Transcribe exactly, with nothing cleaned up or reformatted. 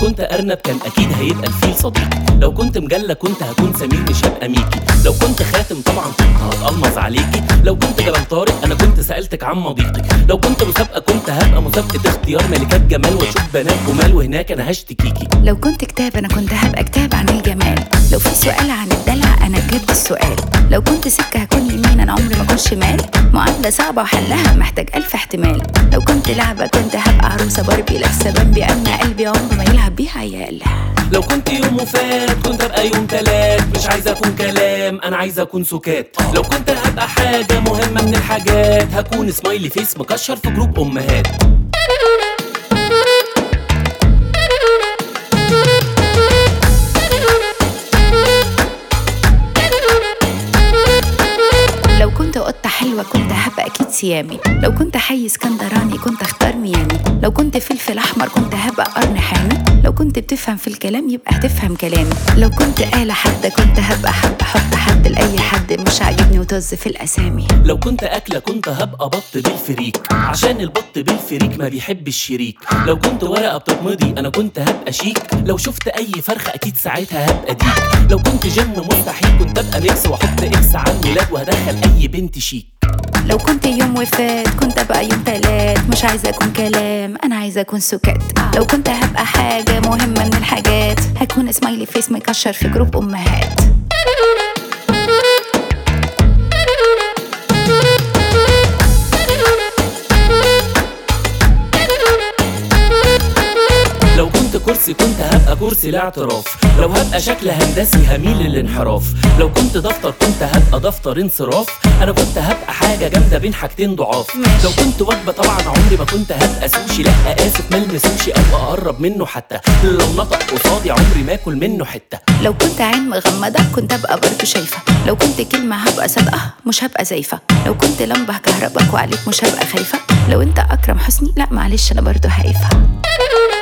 كنت ارنب كان اكيد هيبقى الفيل صديقي، لو كنت مجلة كنت هكون سمير مش هبقى ميكي، لو كنت خاتم طبعا كنت هتقلمظ عليكي، لو كنت جبل طارق انا كنت سألتك عن مضيقي، لو كنت مسابقة كنت هبقى مسابقة اختيار ملكات جمال واشوف بنات جمال وهناك انا هشتكيكي، لو كنت كتاب انا كنت هبقى كتاب عن الجمال، لو في سؤال عن الدلع انا بجد السؤال، لو كنت سكة هكون يمين انا عمري ما اكون شمال، معادلة صعبة وحلها محتاج الف احتمال، لو كنت لعبة كنت هبقى عروسة باربي لابسة بامبي اما قلبي عمره ما يلعب بيها عيال. لو كنت يوم وفات كنت هبقى يوم تلات، مش عايزة اكون كلام انا عايزة اكون سكات، لو كنت هبقى حاجة مهمة من الحاجات هكون سمايلي فيس مكشر في جروب امهات. لو كنت قطة حلوة كنت هبقى أكيد سيامي، لو كنت حي اسكندراني كنت اختار ميامي، لو كنت فلفل أحمر كنت هبقى قرن حامي، لو كنت بتفهم في الكلام يبقى هتفهم كلامي، لو كنت آلة حادة كنت هبقى حد حط حد لأي حد مش عاجبني وطز في الأسامي، لو كنت أكلة كنت هبقى بط بالفريك عشان البط بالفريك ما بيحب الشريك، لو كنت ورقة بتتمضي أنا كنت هبقى شيك، لو شفت أي فرخة أكيد ساعتها هبقى ديك، لو كنت جيم مستحيل كنت أبقى ميكس وأحط إكس على الميلاد وهدخل أي بنت شيك، لو كنت يوم وفات كنت ابقى يوم تلات مش عايزة اكون كلام انا عايزة اكون سكات، لو كنت هبقى حاجة مهمة من الحاجات هكون سمايلي فيس مكشر في جروب امهات. لو كنت كرسي كنت هبقى كرسي الاعتراف، لو هبقى شكل هندسي هميل للانحراف، لو كنت دفتر كنت هبقى دفتر انصراف، انا كنت هبقى حاجة جامدة بين حاجتين ضعاف، لو كنت وجبة طبعا عمري ما كنت هبقى سوشي، لا اسف ملمس سوشي او اقرب منه حتى، لو نطق قصادي عمري ما اكل منه حتة، لو كنت عين مغمضة كنت هبقى برضو شايفة، لو كنت كلمة هبقى صادقة مش هبقى زايفة، لو كنت لمبة كهربك وعليك مش هبقى خايفة، لو انت اكرم حسني لا معلش انا برضو هايفة.